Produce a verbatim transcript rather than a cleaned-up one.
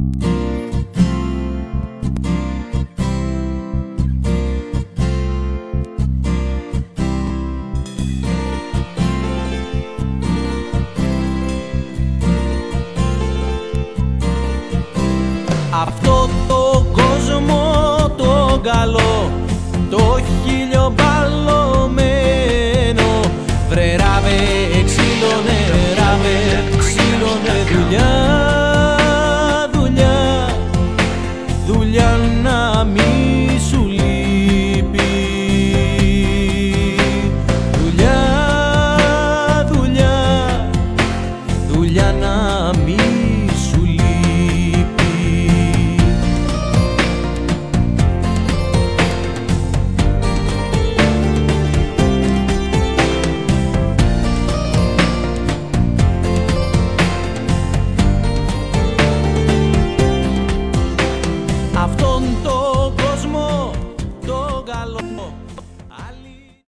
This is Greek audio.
Αυτό το κόσμο το καλό, το χίλιο μπαλωμένο, βρε ράβε, ξύλωνε, ράβε, ξύλωνε δουλειά.